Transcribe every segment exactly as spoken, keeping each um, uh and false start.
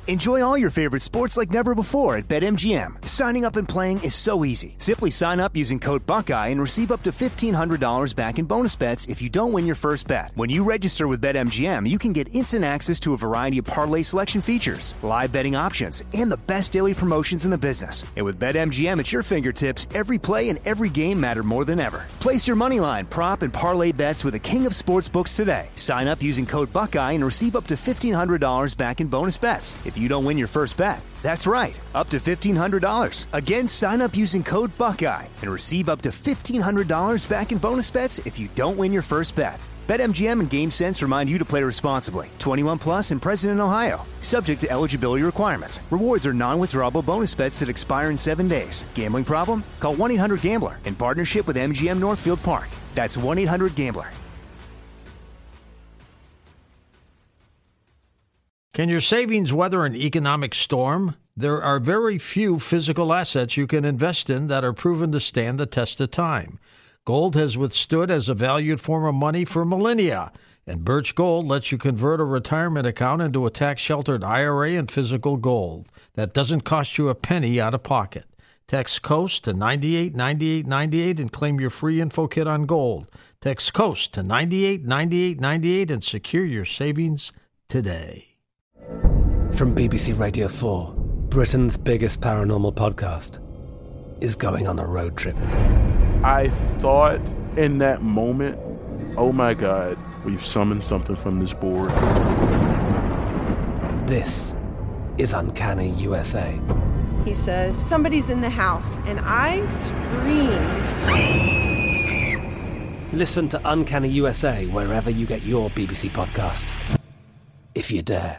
Enjoy all your favorite sports like never before at BetMGM. Signing up and playing is so easy. Simply sign up using code Buckeye and receive up to fifteen hundred dollars back in bonus bets if you don't win your first bet. When you register with BetMGM, you can get instant access to a variety of parlay selection features, live betting options, and the best daily promotions in the business. And with BetMGM at your fingertips, every play and every game matter more than ever. Place your moneyline, prop, and parlay bets with the king of sportsbooks today. Sign up using code Buckeye and receive up to fifteen hundred dollars back in bonus bets if you don't win your first bet. That's right, up to fifteen hundred dollars. Again, sign up using code Buckeye and receive up to fifteen hundred dollars back in bonus bets if you don't win your first bet. BetMGM and GameSense remind you to play responsibly. twenty-one plus and present in Ohio. Subject to eligibility requirements. Rewards are non-withdrawable bonus bets that expire in seven days. Gambling problem? Call one eight hundred gambler in partnership with M G M Northfield Park. That's one eight hundred gambler. Can your savings weather an economic storm? There are very few physical assets you can invest in that are proven to stand the test of time. Gold has withstood as a valued form of money for millennia, and Birch Gold lets you convert a retirement account into a tax-sheltered I R A and physical gold that doesn't cost you a penny out of pocket. Text COAST to ninety-eight ninety-eight ninety-eight and claim your free info kit on gold. Text COAST to ninety-eight ninety-eight ninety-eight and secure your savings today. From B B C Radio four, Britain's biggest paranormal podcast is going on a road trip. I thought in that moment, oh my God, we've summoned something from this board. This is Uncanny U S A. He says, somebody's in the house, and I screamed. Listen to Uncanny U S A wherever you get your B B C podcasts, if you dare.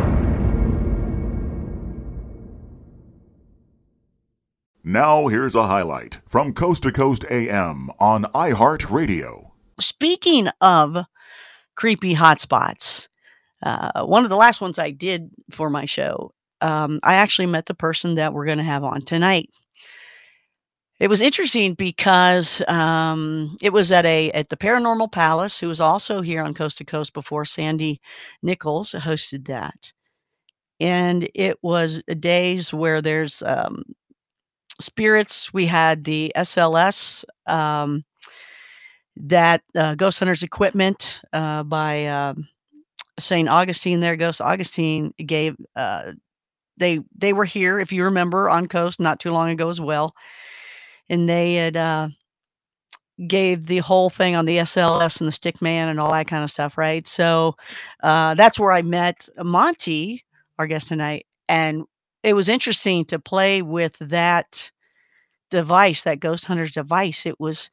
Now here's a highlight from Coast to Coast A M on iHeartRadio. Speaking of creepy hotspots, uh, one of the last ones I did for my show, um, I actually met the person that we're going to have on tonight. It was interesting because um, it was at a at the Paranormal Palace, who was also here on Coast to Coast before. Sandy Nichols hosted that, and it was days where there's um, spirits. We had the S L S, um, that uh, Ghost Hunters equipment uh, by uh, Saint Augustine. There, Ghost Augustine gave. Uh, they they were here, if you remember, on Coast not too long ago as well, and they had uh, gave the whole thing on the S L S and the Stick Man and all that kind of stuff, right? So uh, that's where I met Monty, our guest tonight, and it was interesting to play with that device, that Ghost Hunters device. It was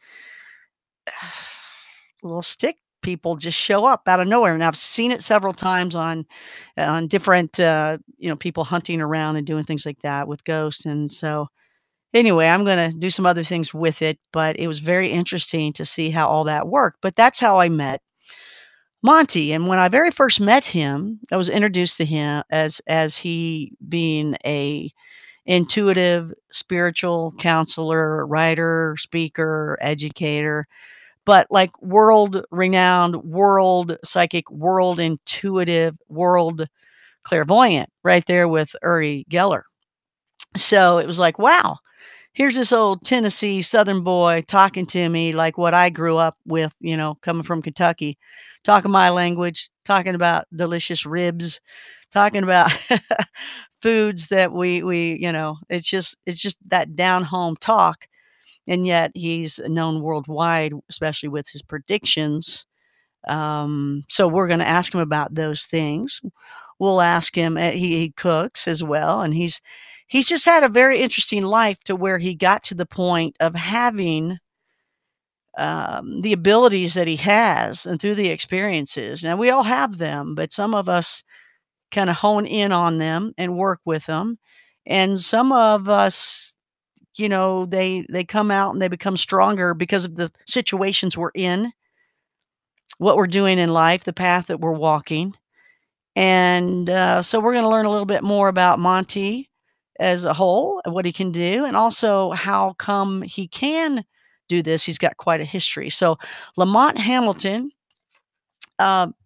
little stick people just show up out of nowhere, and I've seen it several times on on different uh, you know people hunting around and doing things like that with ghosts. And so, anyway, I'm going to do some other things with it, but it was very interesting to see how all that worked. But that's how I met Monty. And when I very first met him, I was introduced to him as as he being a intuitive, spiritual counselor, writer, speaker, educator, but like world renowned, world psychic, world intuitive, world clairvoyant, right there with Uri Geller. So it was like, wow, here's this old Tennessee Southern boy talking to me like what I grew up with, you know, coming from Kentucky, talking my language, talking about delicious ribs, talking about foods that we, we, you know, it's just, it's just that down home talk. And yet he's known worldwide, especially with his predictions. Um, so we're going to ask him about those things. We'll ask him, uh, he, he cooks as well. And he's, he's just had a very interesting life to where he got to the point of having um, the abilities that he has and through the experiences. Now we all have them, but some of us kind of hone in on them and work with them. And some of us, you know, they, they come out and they become stronger because of the situations we're in, what we're doing in life, the path that we're walking. And uh, so we're going to learn a little bit more about Monty as a whole, what he can do, and also how come he can do this. He's got quite a history. So Lamont Hamilton, uh,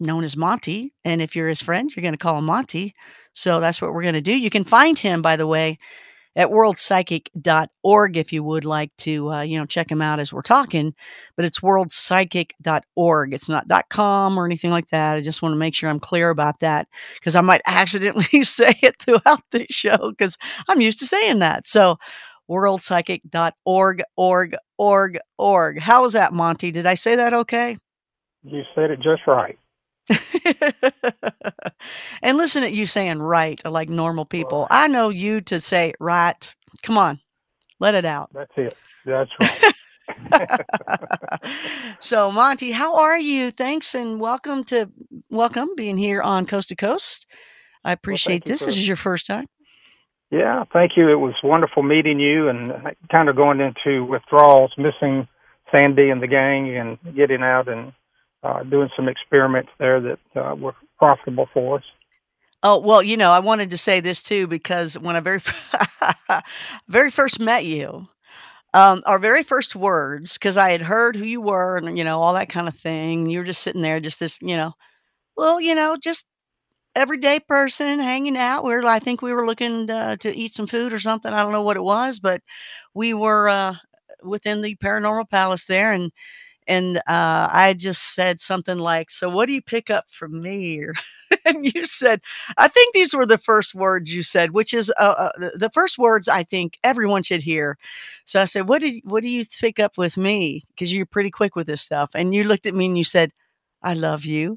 known as Monty. And if you're his friend, you're going to call him Monty. So that's what we're going to do. You can find him, by the way, at world psychic dot org if you would like to, uh, you know, check him out as we're talking. But it's world psychic dot org. It's not .com or anything like that. I just want to make sure I'm clear about that because I might accidentally say it throughout the show because I'm used to saying that. So world psychic dot org, org, org, org. How was that, Monty? Did I say that okay? You said it just right. And listen at you saying right, like normal people. I know you to say right. Come on, let it out. That's it. That's right. So, Monty, how are you? Thanks and welcome to welcome being here on Coast to Coast. I appreciate well, this. For, this is your first time. Yeah, thank you. It was wonderful meeting you and kind of going into withdrawals, missing Sandy and the gang and getting out and uh, doing some experiments there that uh, were profitable for us. Oh, well, you know, I wanted to say this too, because when I very, very first met you, um, our very first words, because I had heard who you were and, you know, all that kind of thing. You were just sitting there, just this, you know, well, you know, just everyday person hanging out. Where I think we were looking uh, to eat some food or something. I don't know what it was, but we were uh, within the Paranormal Palace there. And, and uh, I just said something like, so what do you pick up from me? Or, and you said, I think these were the first words you said, which is uh, uh, the first words I think everyone should hear. So I said, what did, what do you pick up with me? Because you're pretty quick with this stuff. And you looked at me and you said, I love you.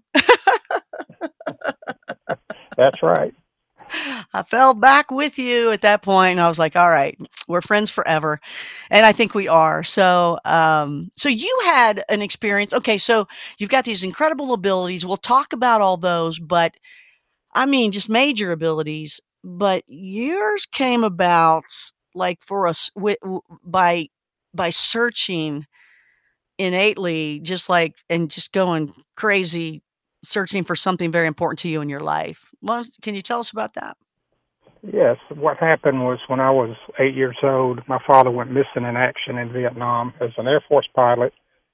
That's right. I fell back with you at that point, and I was like, all right, we're friends forever. And I think we are. So, um, so you had an experience. Okay. So you've got these incredible abilities. We'll talk about all those, but I mean, just major abilities, but yours came about like for us w- w- by, by searching innately, just like, and just going crazy, searching for something very important to you in your life. Well, can you tell us about that? Yes. What happened was when I was eight years old, my father went missing in action in Vietnam as an Air Force pilot.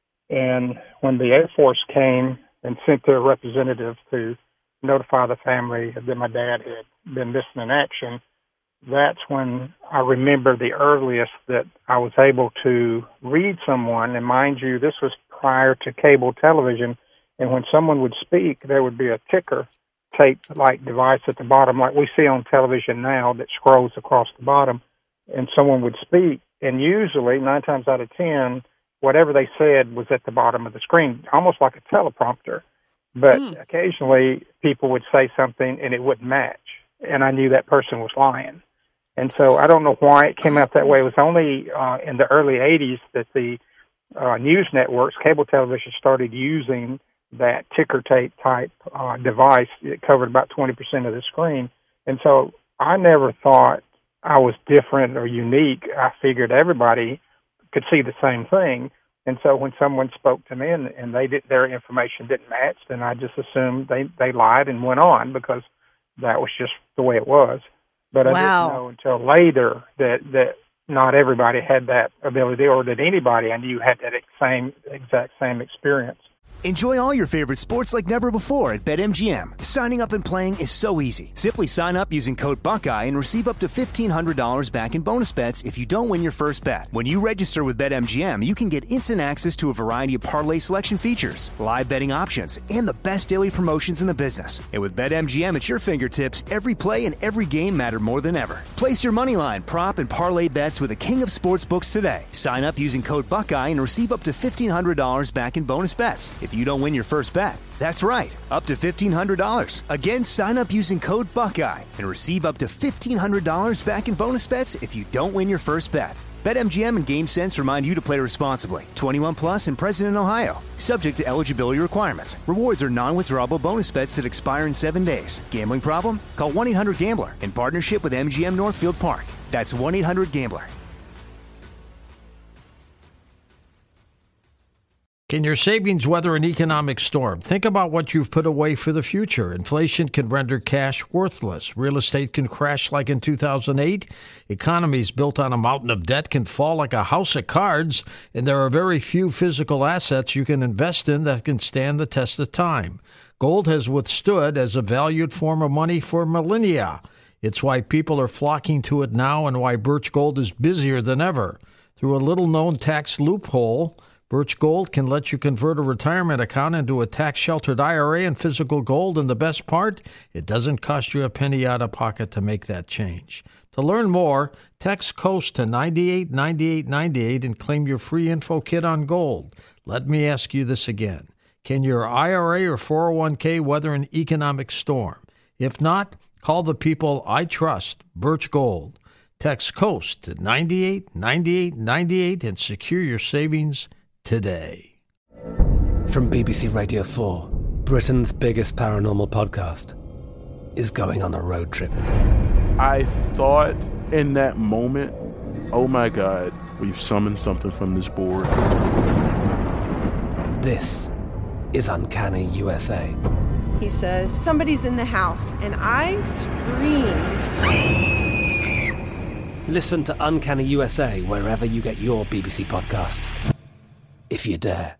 And when the Air Force came and sent their representative to notify the family that my dad had been missing in action, that's when I remember the earliest that I was able to read someone. And mind you, this was prior to cable television. And when someone would speak, there would be a ticker tape-like device at the bottom, like we see on television now, that scrolls across the bottom. And someone would speak, and usually, nine times out of ten, whatever they said was at the bottom of the screen, almost like a teleprompter. But mm. occasionally, people would say something, and it wouldn't match. And I knew that person was lying. And so I don't know why it came out that way. It was only uh, in the early eighties that the uh, news networks, cable television, started using that ticker tape type uh, device. It covered about twenty percent of the screen. And so I never thought I was different or unique. I figured everybody could see the same thing. And so when someone spoke to me and, and they did, their information didn't match, then I just assumed they, they lied and went on because that was just the way it was. But I wow. didn't know until later that, that not everybody had that ability, or that anybody I knew had that same exact same experience. Enjoy all your favorite sports like never before at BetMGM. Signing up and playing is so easy. Simply sign up using code Buckeye and receive up to fifteen hundred dollars back in bonus bets if you don't win your first bet. When you register with BetMGM, you can get instant access to a variety of parlay selection features, live betting options, and the best daily promotions in the business. And with BetMGM at your fingertips, every play and every game matter more than ever. Place your moneyline, prop, and parlay bets with the king of sportsbooks today. Sign up using code Buckeye and receive up to fifteen hundred dollars back in bonus bets if you don't win your first bet. That's right, up to fifteen hundred dollars. Again, sign up using code Buckeye and receive up to fifteen hundred dollars back in bonus bets if you don't win your first bet. BetMGM and GameSense remind you to play responsibly. twenty-one plus and present in Ohio. Subject to eligibility requirements. Rewards are non-withdrawable bonus bets that expire in seven days. Gambling problem? Call one eight hundred gambler in partnership with M G M Northfield Park. That's one eight hundred gambler. Can your savings weather an economic storm? Think about what you've put away for the future. Inflation can render cash worthless. Real estate can crash like in two thousand eight. Economies built on a mountain of debt can fall like a house of cards. And there are very few physical assets you can invest in that can stand the test of time. Gold has withstood as a valued form of money for millennia. It's why people are flocking to it now and why Birch Gold is busier than ever. Through a little-known tax loophole, Birch Gold can let you convert a retirement account into a tax-sheltered I R A in physical gold, and the best part, it doesn't cost you a penny out of pocket to make that change. To learn more, text COAST to nine eight nine eight nine eight and claim your free info kit on gold. Let me ask you this again. Can your I R A or four oh one k weather an economic storm? If not, call the people I trust, Birch Gold. Text COAST to nine eight nine eight nine eight and secure your savings today. From B B C Radio four, Britain's biggest paranormal podcast is going on a road trip. I thought in that moment, oh my God, we've summoned something from this board. This is Uncanny U S A. He says, somebody's in the house, and I screamed. Listen to Uncanny U S A wherever you get your B B C podcasts, if you dare.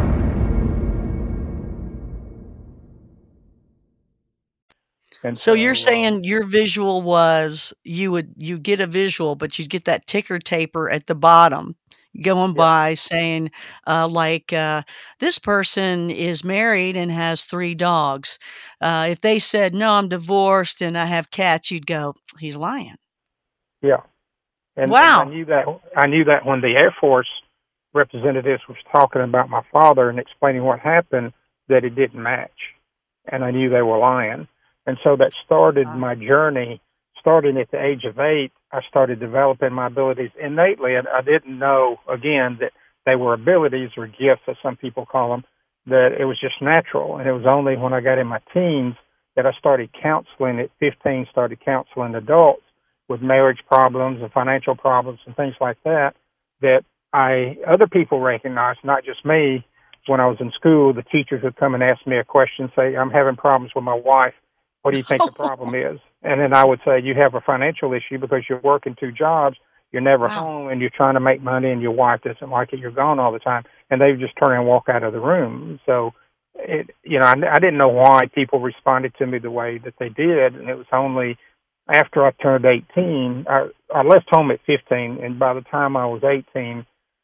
And So you're uh, saying your visual was you would you get a visual, but you'd get that ticker taper at the bottom going Yeah. by saying, uh, like, uh, this person is married and has three dogs. Uh, if they said, no, I'm divorced and I have cats, you'd go, he's lying. Yeah. And, Wow. and I knew that I knew that when the Air Force representatives was talking about my father and explaining what happened, that it didn't match. And I knew they were lying. And so that started Wow. my journey. Starting at the age of eight, I started developing my abilities innately. And I didn't know, again, that they were abilities or gifts, as some people call them, that it was just natural. And it was only when I got in my teens that I started counseling at fifteen, started counseling adults with marriage problems and financial problems and things like that, that I other people recognized, not just me. When I was in school, the teachers would come and ask me a question, say, I'm having problems with my wife. What do you think the problem is? And then I would say, you have a financial issue because you're working two jobs, you're never Wow. home, and you're trying to make money, and your wife doesn't like it, you're gone all the time. And they would just turn and walk out of the room. So, it, you know, I, I didn't know why people responded to me the way that they did, and it was only after I turned eighteen, I, I left home at fifteen, and by the time I was eighteen,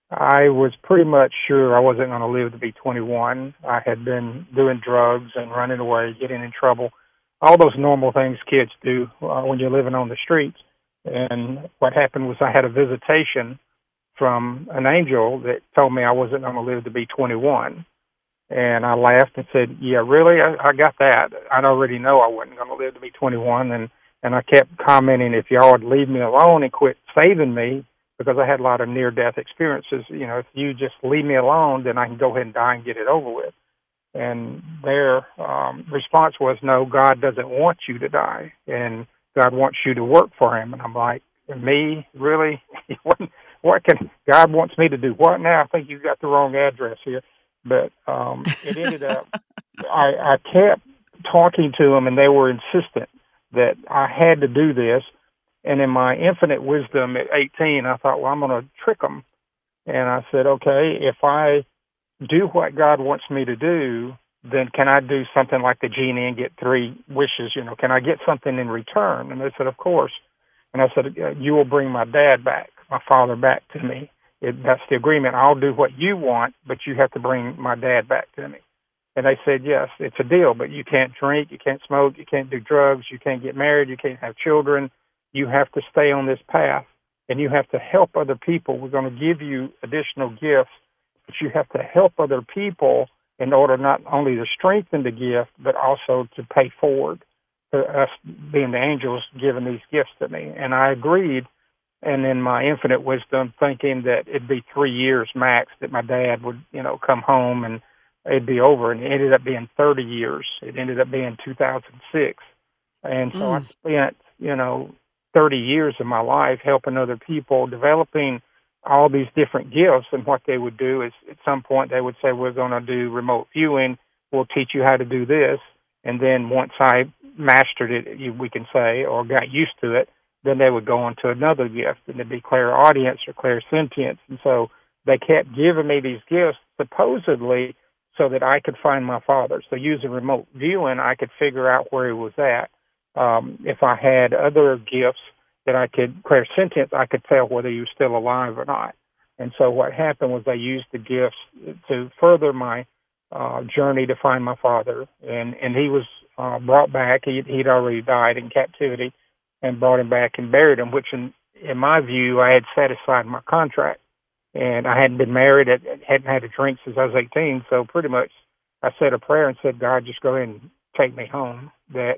I was pretty much sure I wasn't going to live to be twenty-one. I had been doing drugs and running away, getting in trouble, all those normal things kids do uh, when you're living on the streets. And what happened was I had a visitation from an angel that told me I wasn't going to live to be twenty-one. And I laughed and said, yeah, really? I, I got that. I'd already know I wasn't going to live to be twenty-one. And, and I kept commenting, if y'all would leave me alone and quit saving me, because I had a lot of near-death experiences. You know, if you just leave me alone, then I can go ahead and die and get it over with. And their um, response was, no, God doesn't want you to die, and God wants you to work for him. And I'm like, me? Really? what, what can, God wants me to do what now? I think you got the wrong address here. But um, it ended up, I, I kept talking to them, and they were insistent that I had to do this. And in my infinite wisdom at eighteen, I thought, well, I'm going to trick them. And I said, okay, if I do what God wants me to do, then can I do something like the genie and get three wishes? You know, can I get something in return? And they said, of course. And I said, you will bring my dad back, my father back to me. It, that's the agreement. I'll do what you want, but you have to bring my dad back to me. And they said, yes, it's a deal, but you can't drink, you can't smoke, you can't do drugs, you can't get married, you can't have children. You have to stay on this path, and you have to help other people. We're going to give you additional gifts, but you have to help other people in order not only to strengthen the gift, but also to pay forward to us being the angels giving these gifts to me. And I agreed, and in my infinite wisdom, thinking that it'd be three years max that my dad would, you know, come home and it'd be over. And it ended up being thirty years. It ended up being two thousand six. And so I Mm. spent, you know, thirty years of my life helping other people, developing all these different gifts. And what they would do is at some point they would say, we're going to do remote viewing. We'll teach you how to do this. And then once I mastered it, you, we can say, or got used to it, then they would go on to another gift, and it'd be clairaudience or clairsentience. And so they kept giving me these gifts supposedly so that I could find my father. So using remote viewing, I could figure out where he was at. Um, if I had other gifts that I could, clairsentience, I could tell whether he was still alive or not. And so what happened was I used the gifts to further my uh, journey to find my father. And, and he was uh, brought back. He, he'd already died in captivity, and brought him back and buried him, which in, in my view, I had satisfied my contract. And I hadn't been married, I hadn't had a drink since I was eighteen, so pretty much I said a prayer and said, God, just go ahead and take me home, that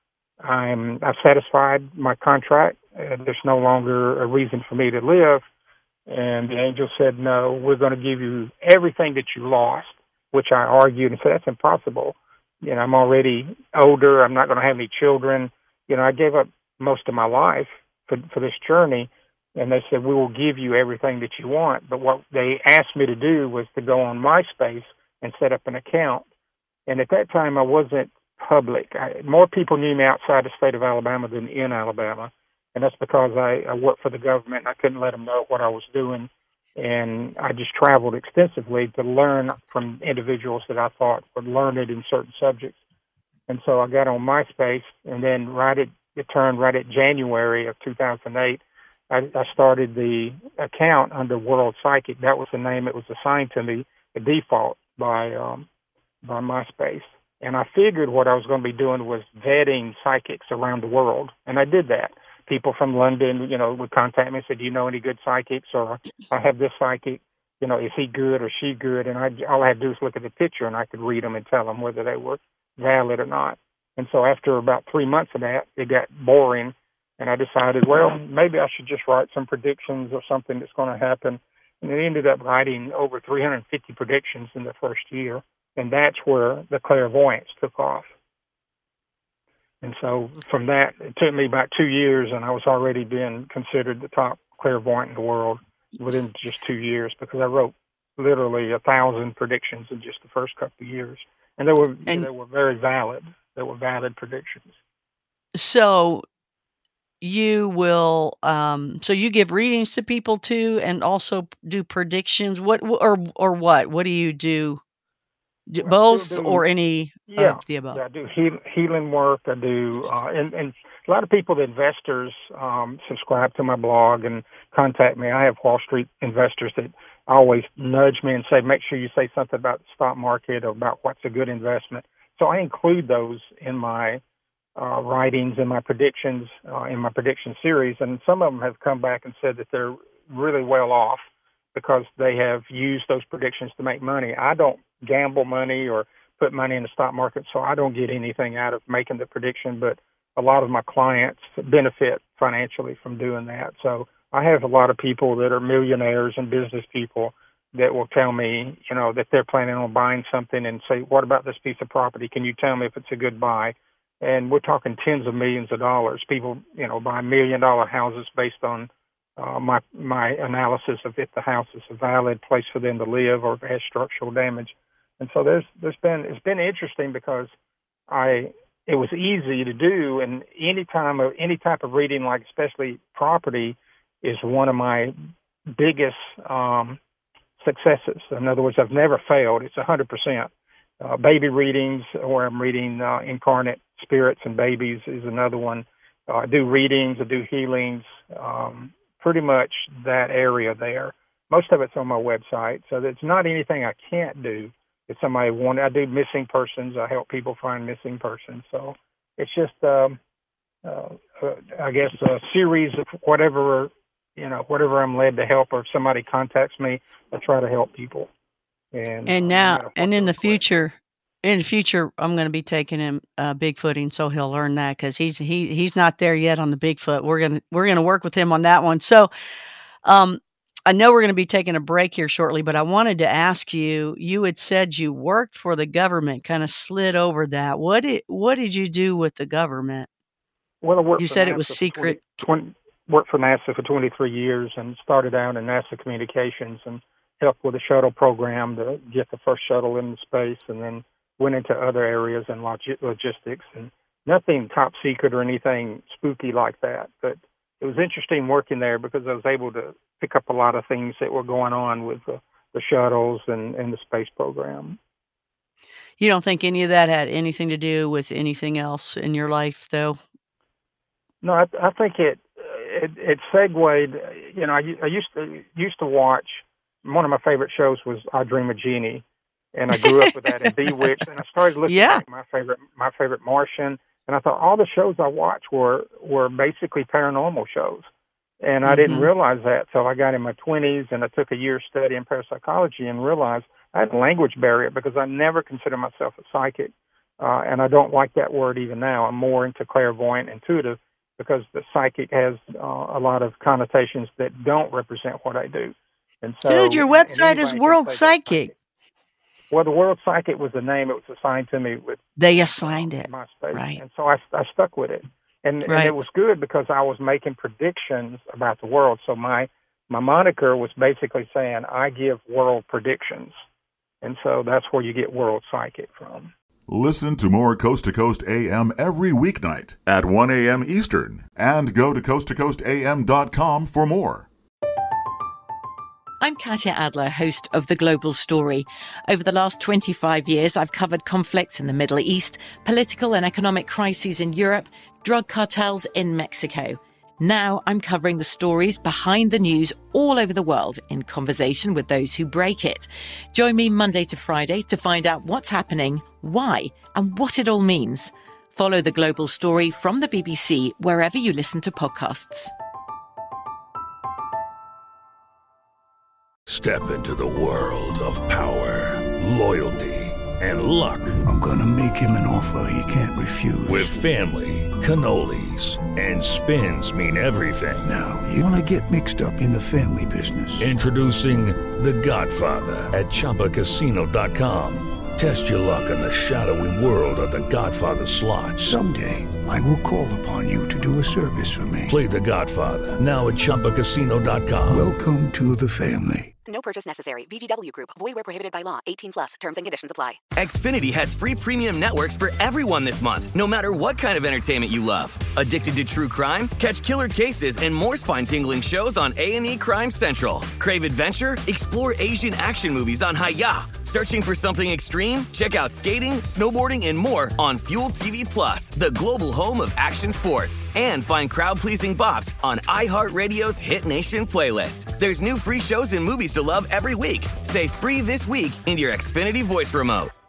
I'm, I've satisfied my contract, and there's no longer a reason for me to live. And the angel said, no, we're going to give you everything that you lost, which I argued and said, that's impossible. You know, I'm already older, I'm not going to have any children. You know, I gave up most of my life for, for this journey. And they said, we will give you everything that you want. But what they asked me to do was to go on MySpace and set up an account. And at that time, I wasn't public. I, more people knew me outside the state of Alabama than in Alabama. And that's because I, I worked for the government, and I couldn't let them know what I was doing. And I just traveled extensively to learn from individuals that I thought were learned in certain subjects. And so I got on MySpace, and then right at, it turned right at January of two thousand eight, I, I started the account under World Psychic. That was the name it was assigned to me, the default, by um, by MySpace. And I figured what I was going to be doing was vetting psychics around the world, and I did that. People from London, you know, would contact me and say, do you know any good psychics? Or I have this psychic, you know, is he good or she good? And I, all I had to do was look at the picture, and I could read them and tell them whether they were valid or not. And so after about three months of that, it got boring. And I decided, well, maybe I should just write some predictions of something that's going to happen. And I ended up writing over three hundred fifty predictions in the first year. And that's where the clairvoyance took off. And so from that, it took me about two years, and I was already being considered the top clairvoyant in the world within just two years, because I wrote literally a thousand predictions in just the first couple of years. And they were, and they were very valid. They were valid predictions. So you will, um, so you give readings to people too, and also do predictions. What or or what? What do you do? do both do, or any yeah, of the above? Yeah, I do heal, healing work. I do, uh, and and a lot of people, the investors, um, subscribe to my blog and contact me. I have Wall Street investors that always nudge me and say, make sure you say something about the stock market or about what's a good investment. So I include those in my uh, writings and my predictions, uh, in my prediction series. And some of them have come back and said that they're really well off because they have used those predictions to make money. I don't gamble money or put money in the stock market, so I don't get anything out of making the prediction, but a lot of my clients benefit financially from doing that. So I have a lot of people that are millionaires and business people that will tell me, you know, that they're planning on buying something and say, what about this piece of property? Can you tell me if it's a good buy? And we're talking tens of millions of dollars. People, you know, buy million dollar houses based on uh, my my analysis of if the house is a valid place for them to live or if it has structural damage. And so there's there's been it's been interesting because I it was easy to do, and any time of any type of reading, like especially property, is one of my biggest um, successes. In other words, I've never failed. It's one hundred percent. Uh, baby readings, where I'm reading uh, incarnate spirits and babies, is another one. Uh, I do readings, I do healings, um, pretty much that area there. Most of it's on my website, so it's not anything I can't do. If somebody wanted, I do missing persons. I help people find missing persons. So it's just, um, uh, uh, I guess, a series of whatever, you know, whatever I'm led to help, or if somebody contacts me, I try to help people. And, and uh, now, you know, and in the future, in the future, I'm going to be taking him uh, Bigfooting, so he'll learn that because he's he he's not there yet on the Bigfoot. We're gonna we're gonna work with him on that one. So, um, I know we're going to be taking a break here shortly, but I wanted to ask you. You had said you worked for the government, kind of slid over that. What did what did you do with the government? Well, I worked You for said it NASA was for secret. twenty, worked for NASA for twenty-three years and started out in NASA Communications and helped with the shuttle program to get the first shuttle into space, and then went into other areas in log- logistics, and nothing top secret or anything spooky like that. But it was interesting working there because I was able to pick up a lot of things that were going on with the, the shuttles and, and the space program. You don't think any of that had anything to do with anything else in your life, though? No, I, I think it, it it segued. You know, I, I used to used to watch. One of my favorite shows was I Dream of Jeannie, and I grew up with that and Bewitched. And I started looking Yeah. at my favorite my favorite Martian, and I thought all the shows I watched were were basically paranormal shows, and I didn't Mhm. realize that till I got in my twenties, and I took a year studying parapsychology and realized I had a language barrier because I never considered myself a psychic, uh, and I don't like that word even now. I'm more into clairvoyant, intuitive, because the psychic has uh, a lot of connotations that don't represent what I do. And so, Dude, your and website is anybody can World say they're Psychic. Well, the World Psychic was the name. It was assigned to me with They assigned it. MySpace, Right. and so I, I stuck with it. And, and Right. it was good because I was making predictions about the world. So my my moniker was basically saying I give world predictions, and so that's where you get World Psychic from. Listen to more Coast to Coast A M every weeknight at one a.m. Eastern, and go to coast to coast a m dot com for more. I'm Katya Adler, host of The Global Story. Over the last twenty-five years, I've covered conflicts in the Middle East, political and economic crises in Europe, drug cartels in Mexico. Now I'm covering the stories behind the news all over the world in conversation with those who break it. Join me Monday to Friday to find out what's happening, why, and what it all means. Follow The Global Story from the B B C wherever you listen to podcasts. Step into the world of power, loyalty, and luck. I'm gonna make him an offer he can't refuse. With family, cannolis, and spins mean everything. Now, you wanna get mixed up in the family business. Introducing The Godfather at Chumba Casino dot com. Test your luck in the shadowy world of The Godfather slot. Someday, I will call upon you to do a service for me. Play The Godfather now at Chumba Casino dot com. Welcome to the family. No purchase necessary. V G W Group. Void where prohibited by law. eighteen plus. Terms and conditions apply. Xfinity has free premium networks for everyone this month, no matter what kind of entertainment you love. Addicted to true crime? Catch killer cases and more spine-tingling shows on A and E Crime Central. Crave adventure? Explore Asian action movies on Hi-Ya. Searching for something extreme? Check out skating, snowboarding, and more on Fuel T V Plus, the global home of action sports. And find crowd-pleasing bops on iHeartRadio's Hit Nation playlist. There's new free shows and movies to love every week. Say free this week in your Xfinity voice remote.